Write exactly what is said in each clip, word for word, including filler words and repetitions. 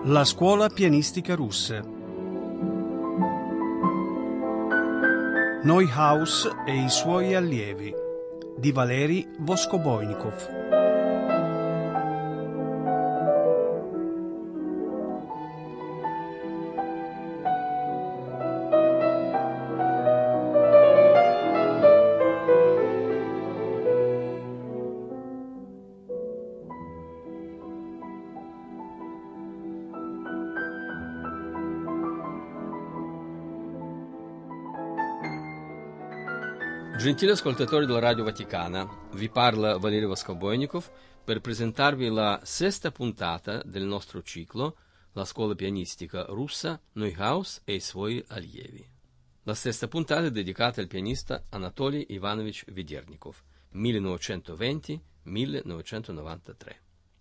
La scuola pianistica russa. Neuhaus e i suoi allievi di Valeri Voskoboinikov. Gentili ascoltatori della Radio Vaticana, vi parla Valerio Voskoboinikov per presentarvi la sesta puntata del nostro ciclo La scuola pianistica russa, Neuhaus e i suoi allievi. La sesta puntata è dedicata al pianista Anatoly Ivanovich Vedernikov, millenovecentoventi millenovecentonovantatré.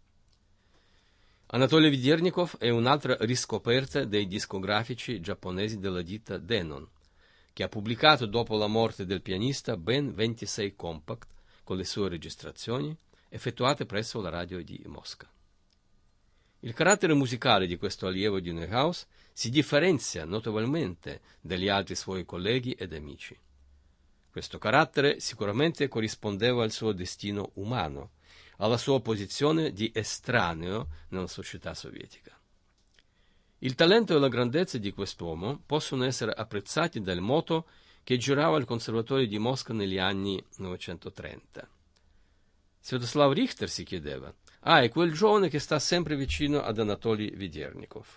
Anatoly Vedernikov è un'altra riscoperta dei discografici giapponesi della ditta Denon, che ha pubblicato dopo la morte del pianista ben ventisei compact con le sue registrazioni effettuate presso la radio di Mosca. Il carattere musicale di questo allievo di Neuhaus si differenzia notevolmente dagli altri suoi colleghi ed amici. Questo carattere sicuramente corrispondeva al suo destino umano, alla sua posizione di estraneo nella società sovietica. Il talento e la grandezza di quest'uomo possono essere apprezzati dal moto che girava al Conservatorio di Mosca negli anni novecentotrenta. Sviatoslav Richter si chiedeva: ah, è quel giovane che sta sempre vicino ad Anatoly Vedernikov.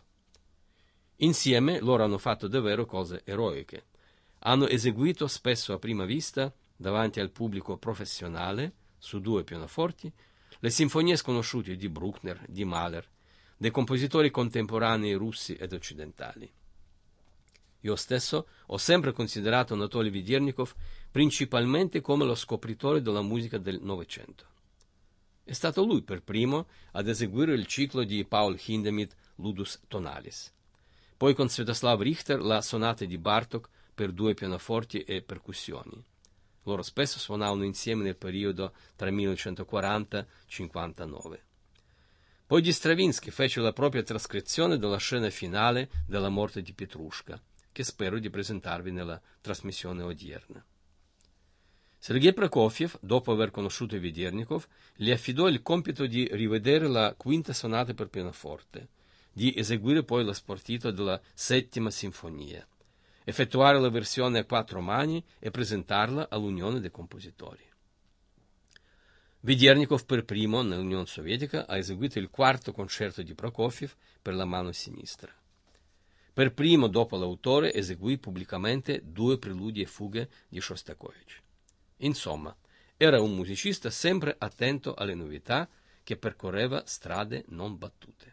Insieme loro hanno fatto davvero cose eroiche. Hanno eseguito spesso a prima vista, davanti al pubblico professionale, su due pianoforti, le sinfonie sconosciute di Bruckner, di Mahler, dei compositori contemporanei russi ed occidentali. Io stesso ho sempre considerato Anatoly Vedernikov principalmente come lo scopritore della musica del Novecento. È stato lui per primo ad eseguire il ciclo di Paul Hindemith Ludus Tonalis, poi con Sviatoslav Richter la sonata di Bartók per due pianoforti e percussioni. Loro spesso suonavano insieme nel periodo tra millenovecentoquaranta e cinquantanove. Poi di Stravinsky fece la propria trascrizione della scena finale della morte di Petrushka, che spero di presentarvi nella trasmissione odierna. Sergei Prokofiev, dopo aver conosciuto Vedernikov, gli affidò il compito di rivedere la quinta sonata per pianoforte, di eseguire poi la spartita della settima sinfonia, effettuare la versione a quattro mani e presentarla all'Unione dei compositori. Vedernikov per primo nell'Unione Sovietica ha eseguito il quarto concerto di Prokofiev per la mano sinistra. Per primo, dopo l'autore, eseguì pubblicamente due preludi e fughe di Shostakovich. Insomma, era un musicista sempre attento alle novità, che percorreva strade non battute.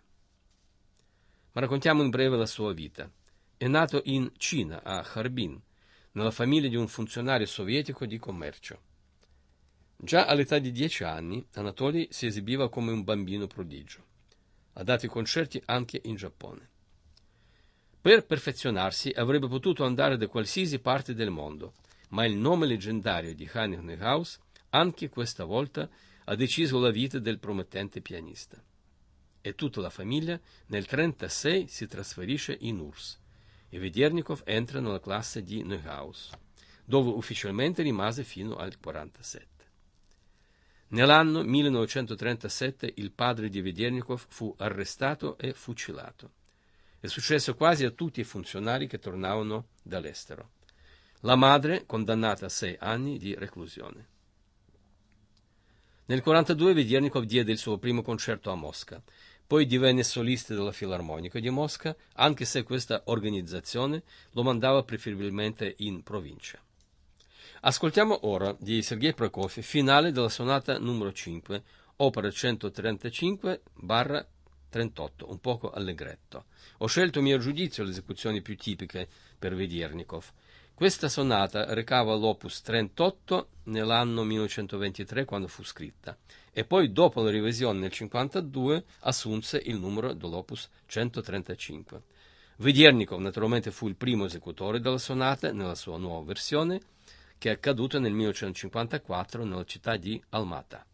Ma raccontiamo in breve la sua vita. È nato in Cina, a Harbin, nella famiglia di un funzionario sovietico di commercio. Già all'età di dieci anni, Anatoly si esibiva come un bambino prodigio. Ha dato i concerti anche in Giappone. Per perfezionarsi avrebbe potuto andare da qualsiasi parte del mondo, ma il nome leggendario di Heinrich Neuhaus anche questa volta ha deciso la vita del promettente pianista. E tutta la famiglia nel trentasei si trasferisce in U R S S e Vedernikov entra nella classe di Neuhaus, dove ufficialmente rimase fino al quarantasette. Nell'anno millenovecentotrentasette il padre di Vedernikov fu arrestato e fucilato. È successo quasi a tutti i funzionari che tornavano dall'estero. La madre condannata a sei anni di reclusione. Nel quarantadue Vedernikov diede il suo primo concerto a Mosca, poi divenne solista della Filarmonica di Mosca, anche se questa organizzazione lo mandava preferibilmente in provincia. Ascoltiamo ora di Sergei Prokofiev, finale della sonata numero cinque, opera centotrentacinque trentotto, un poco allegretto. Ho scelto a mio giudizio le esecuzioni più tipiche per Vedernikov. Questa sonata recava l'opus trentotto nell'anno millenovecentoventitré quando fu scritta, e poi dopo la revisione nel cinquantadue assunse il numero dell'opus centotrentacinque. Vedernikov naturalmente fu il primo esecutore della sonata nella sua nuova versione, che è accaduta nel millenovecentocinquantaquattro nella città di Almaty.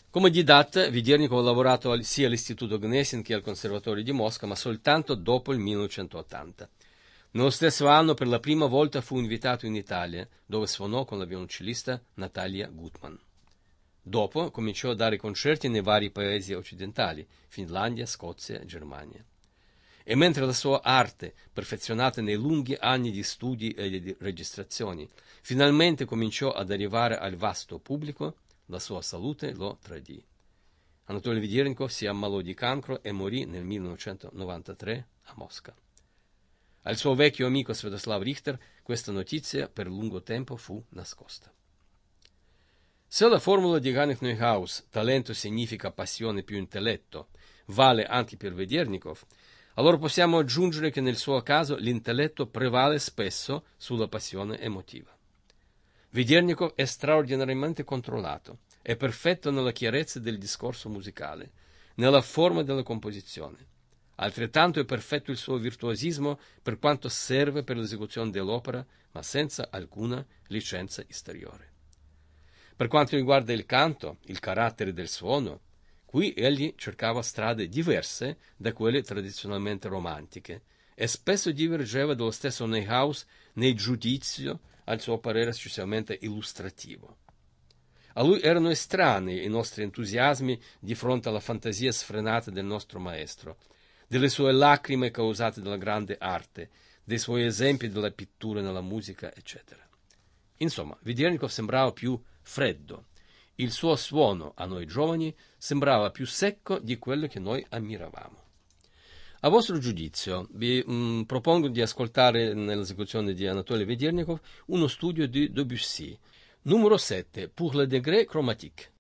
Come didatta, Vedernikoff ha lavorato sia all'Istituto Gnesin che al Conservatorio di Mosca, ma soltanto dopo il millenovecentottanta. Nello stesso anno, per la prima volta, fu invitato in Italia, dove suonò con la violoncellista Natalia Gutman. Dopo cominciò a dare concerti nei vari paesi occidentali, Finlandia, Scozia e Germania. E mentre la sua arte, perfezionata nei lunghi anni di studi e di registrazioni, finalmente cominciò ad arrivare al vasto pubblico, la sua salute lo tradì. Anatoly Vedernikoff si ammalò di cancro e morì nel millenovecentonovantatré a Mosca. Al suo vecchio amico Sviatoslav Richter questa notizia per lungo tempo fu nascosta. Se la formula di Heinrich Neuhaus, talento significa passione più intelletto, vale anche per Vedernikoff, allora possiamo aggiungere che nel suo caso l'intelletto prevale spesso sulla passione emotiva. Vedernikoff è straordinariamente controllato, è perfetto nella chiarezza del discorso musicale, nella forma della composizione. Altrettanto è perfetto il suo virtuosismo per quanto serve per l'esecuzione dell'opera, ma senza alcuna licenza esteriore. Per quanto riguarda il canto, il carattere del suono, qui egli cercava strade diverse da quelle tradizionalmente romantiche e spesso divergeva dallo stesso Neuhaus nel giudizio al suo parere eccessivamente illustrativo. A lui erano estranei i nostri entusiasmi di fronte alla fantasia sfrenata del nostro maestro, delle sue lacrime causate dalla grande arte, dei suoi esempi della pittura nella musica, eccetera. Insomma, Vedernikoff sembrava più freddo. Il suo suono a noi giovani sembrava più secco di quello che noi ammiravamo. A vostro giudizio, vi mh, propongo di ascoltare nell'esecuzione di Anatoly Vedernikoff uno studio di Debussy, numero sette, Pour le degré chromatique.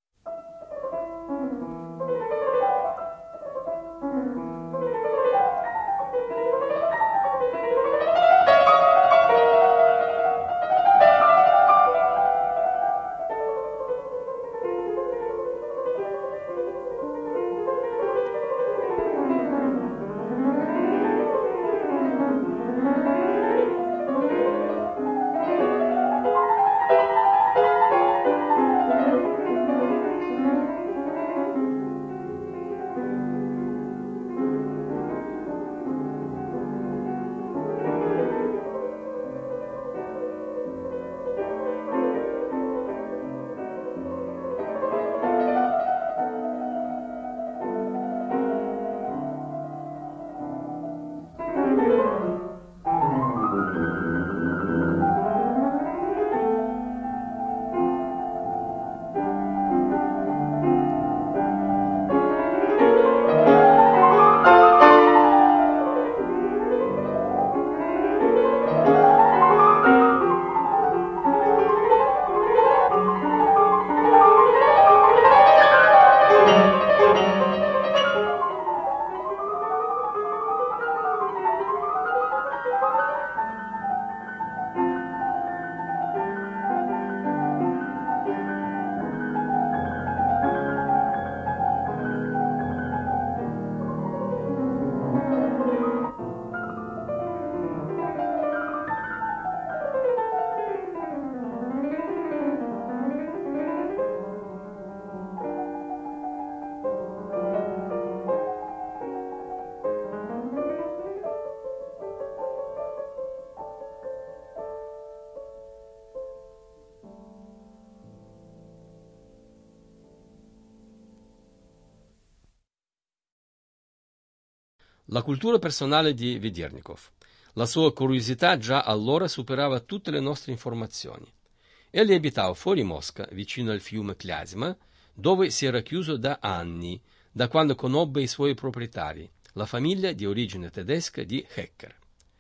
La cultura personale di Vedernikoff. La sua curiosità già allora superava tutte le nostre informazioni. Egli abitava fuori Mosca, vicino al fiume Klязьма, dove si era chiuso da anni, da quando conobbe i suoi proprietari, la famiglia di origine tedesca di Hecker.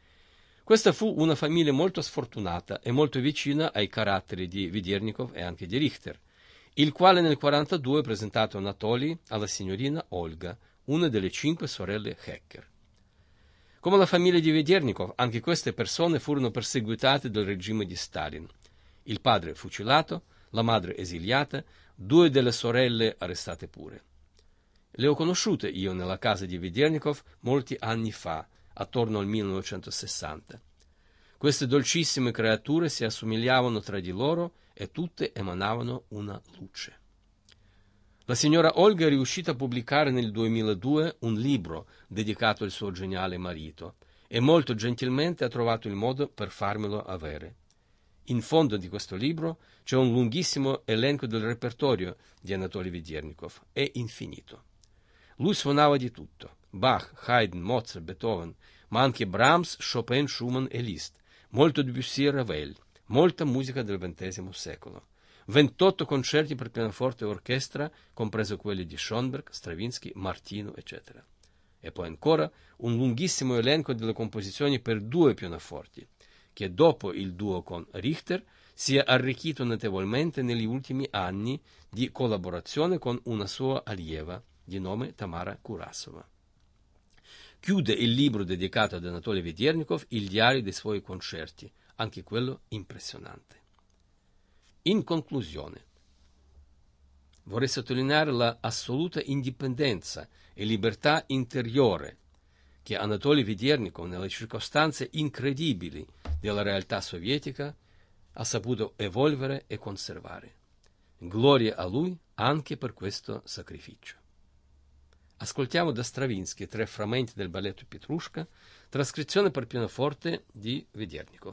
Questa fu una famiglia molto sfortunata e molto vicina ai caratteri di Vedernikoff e anche di Richter, il quale nel quarantadue ha presentato Anatoly alla signorina Olga, una delle cinque sorelle Hecker. Come la famiglia di Vedernikoff, anche queste persone furono perseguitate dal regime di Stalin. Il padre fucilato, la madre esiliata, due delle sorelle arrestate pure. Le ho conosciute io nella casa di Vedernikoff molti anni fa, attorno al millenovecentosessanta. Queste dolcissime creature si assomigliavano tra di loro e tutte emanavano una luce. La signora Olga è riuscita a pubblicare nel duemiladue un libro dedicato al suo geniale marito e molto gentilmente ha trovato il modo per farmelo avere. In fondo di questo libro c'è un lunghissimo elenco del repertorio di Anatoly Vedernikov, è infinito. Lui suonava di tutto: Bach, Haydn, Mozart, Beethoven, ma anche Brahms, Chopin, Schumann e Liszt, molto Debussy e Ravel, molta musica del ventesimo secolo, ventotto concerti per pianoforte e orchestra, compreso quelli di Schoenberg, Stravinsky, Martino, eccetera. E poi ancora un lunghissimo elenco delle composizioni per due pianoforti, che dopo il duo con Richter si è arricchito notevolmente negli ultimi anni di collaborazione con una sua allieva di nome Tamara Kurasova. Chiude il libro dedicato ad Anatoly Vedernikov il diario dei suoi concerti, anche quello impressionante. In conclusione, vorrei sottolineare la assoluta indipendenza e libertà interiore che Anatoly Vedernikov, nelle circostanze incredibili della realtà sovietica, ha saputo evolvere e conservare. Gloria a lui anche per questo sacrificio. Ascoltiamo da Stravinsky tre frammenti del balletto Petrushka, trascrizione per pianoforte di Vedernikov.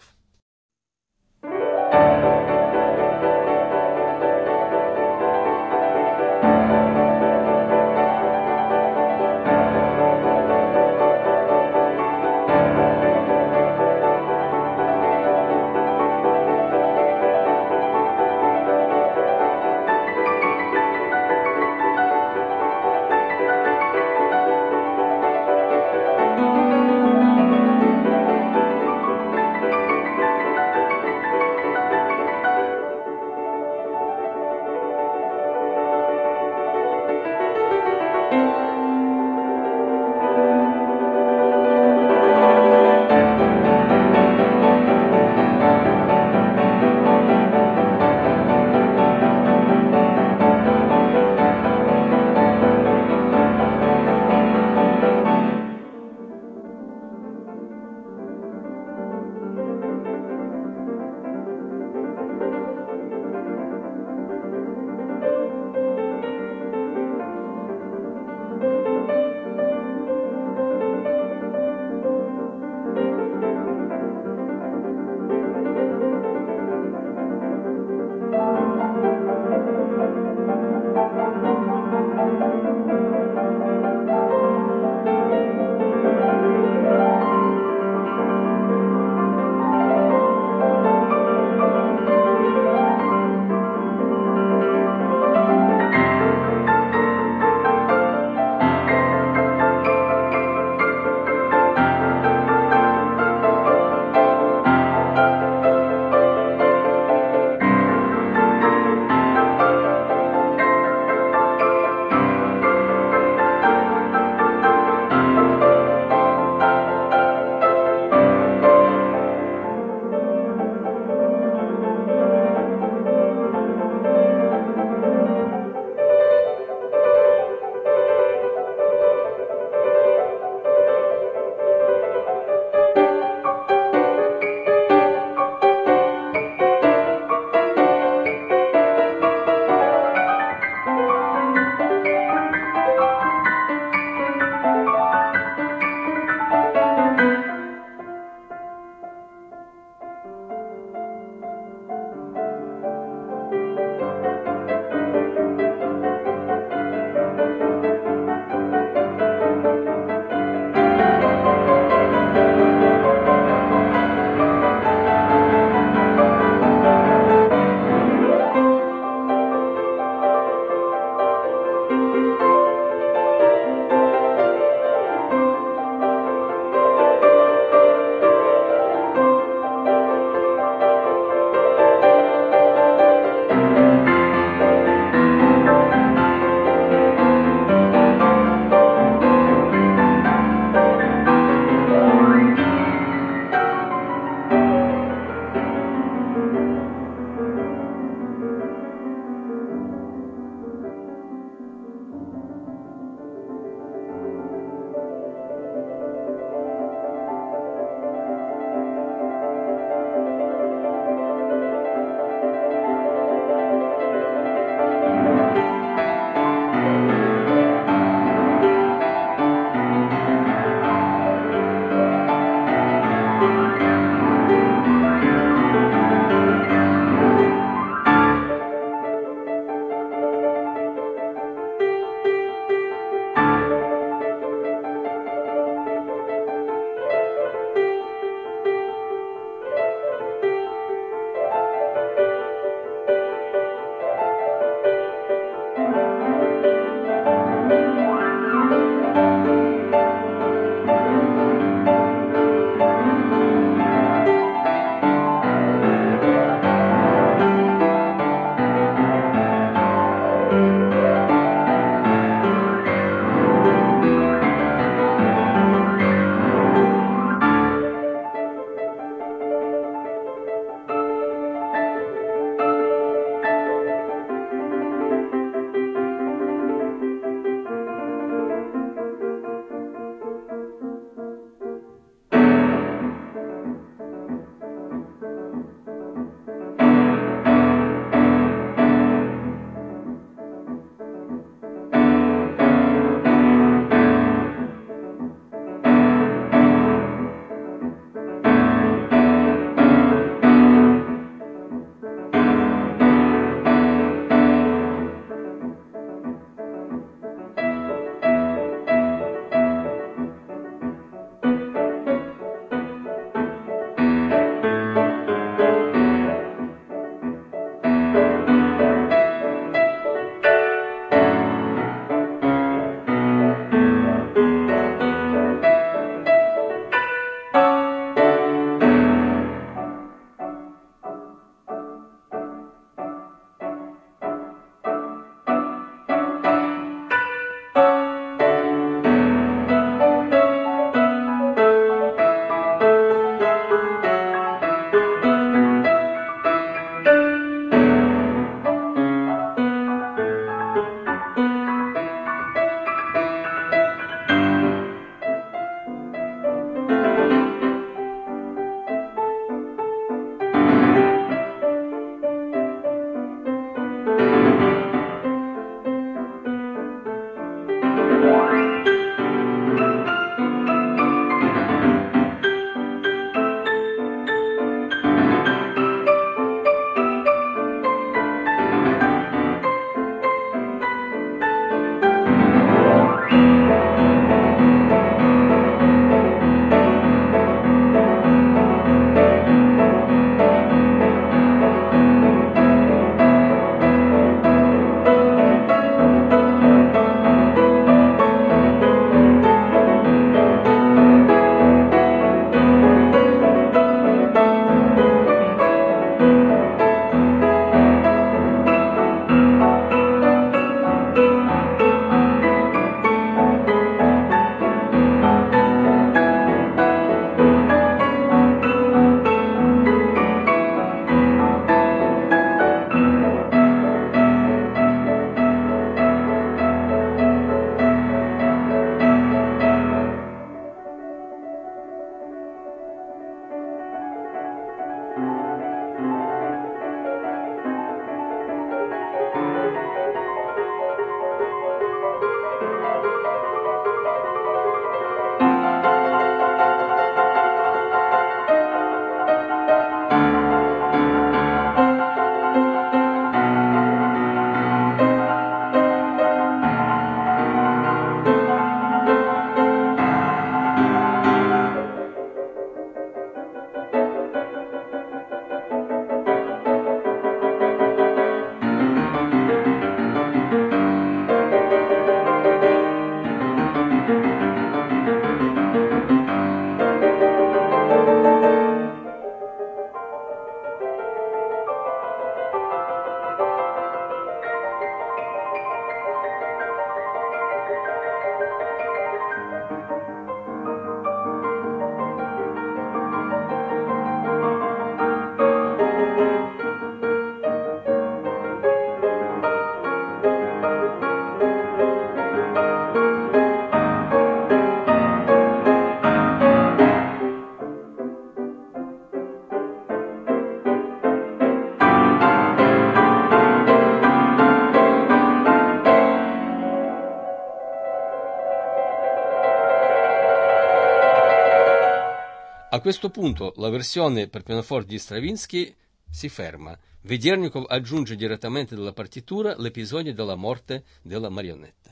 A questo punto la versione per pianoforte di Stravinsky si ferma. Vedernikov aggiunge direttamente dalla partitura l'episodio della morte della marionetta.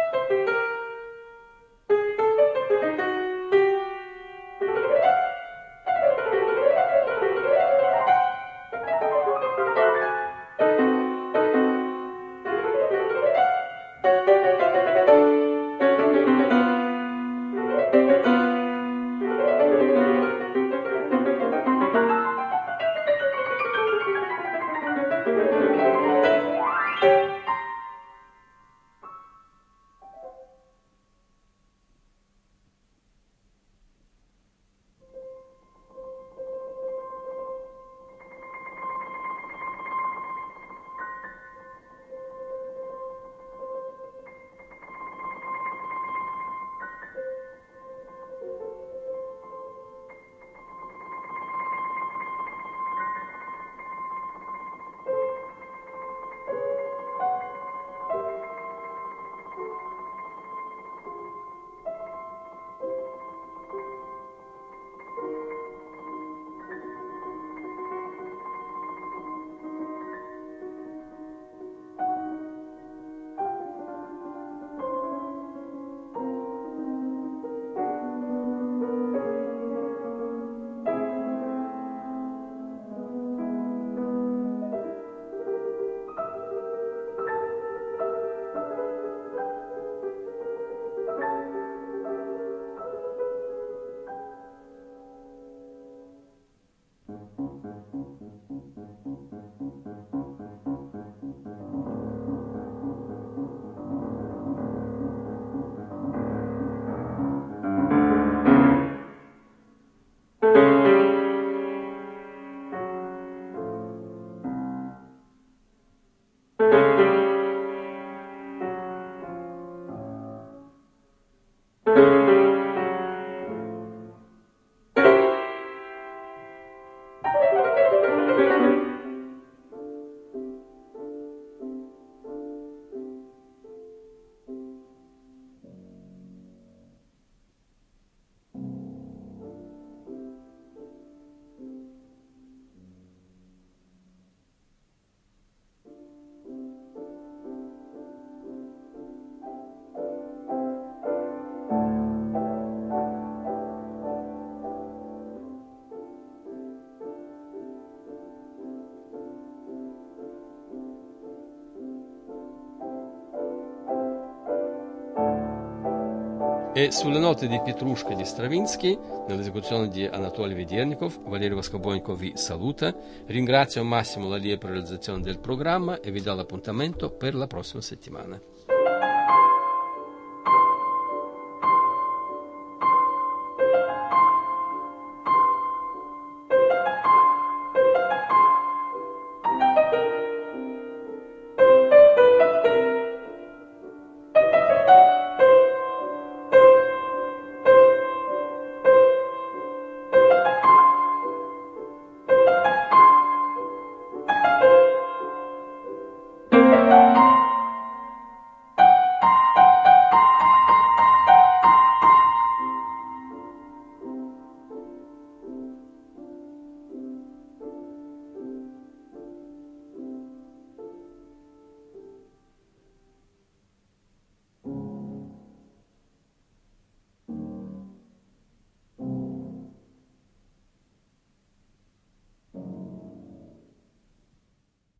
E sulle note di Petrushka di Stravinsky, nell'esecuzione di Anatoly Vedernikov, Valerio Voskoboenko vi saluta, ringrazio Massimo Lallier per la realizzazione del programma e vi do l'appuntamento per la prossima settimana.